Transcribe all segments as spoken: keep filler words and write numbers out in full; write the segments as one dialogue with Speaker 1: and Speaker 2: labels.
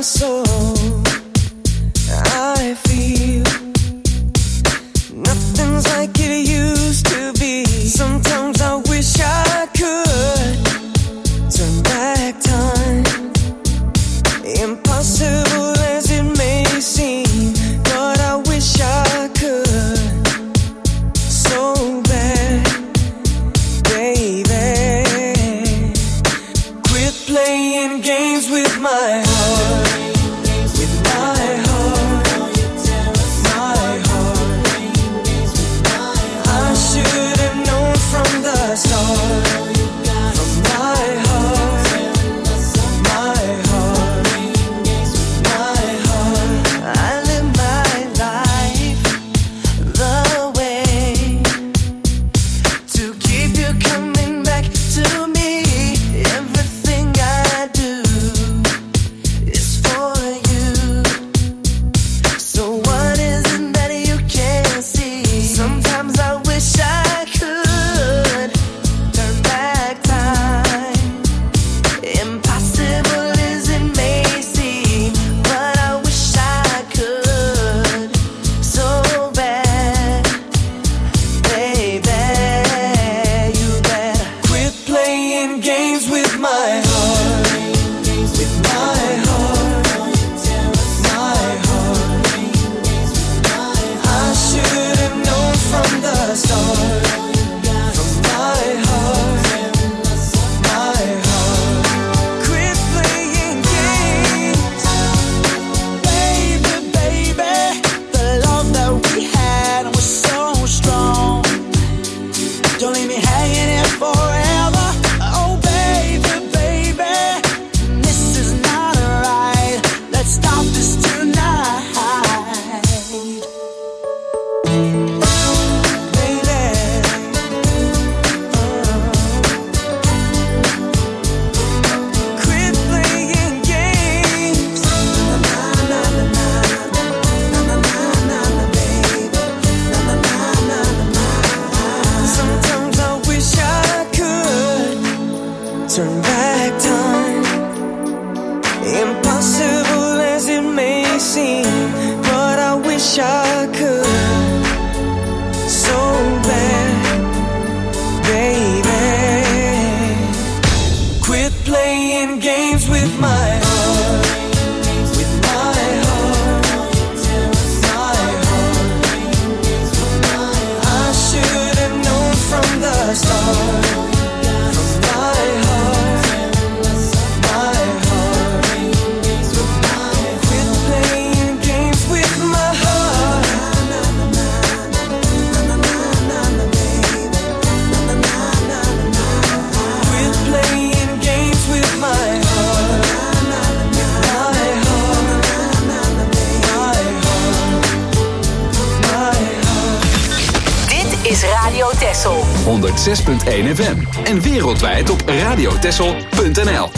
Speaker 1: soul. I feel nothing's like it used to be. Sometimes I wish I could turn back time. Impossible as it may seem, but I wish I could so bad, baby. Quit playing games with my heart, with my heart, my heart. I should have known from the start. From my heart, my heart, my heart. I live my life the way to keep you coming back to me. Everything I do is for you. So what is it that you can't see? Sometimes I wish I could turn back time. Impossible as it may seem, but I wish I could so bad, baby. You better quit playing games with my heart, with my heart, my heart. I should have known from the start. From my heart, my heart. Quit playing games, baby, baby. The love that we had was so strong. Don't leave me hanging here forever. Oh, baby, baby, this is not right. Let's stop this tonight, baby. Quit playing games. Na na na na na na na na na na, baby. Na na na na na na. Sometimes I wish I could turn back time. Impossible as it may seem, but I wish I could so bad, baby. Quit playing games with my heart, with my heart, my heart. I should have known from the start. From my heart, my heart. Quit playing games with my heart. Quit playing games with my heart, my heart, my heart.
Speaker 2: Dit is Radio Texel.
Speaker 3: honderd zes punt één F M en wereldwijd op radiotexel punt n l.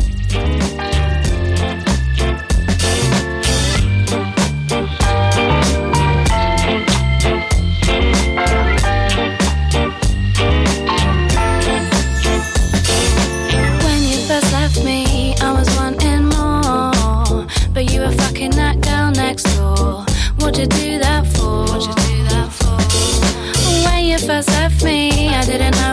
Speaker 4: When you first left me, I was wanting more, but you were fucking that girl next door. What'd you do that for? What'd you do that for? When you first left me, I didn't have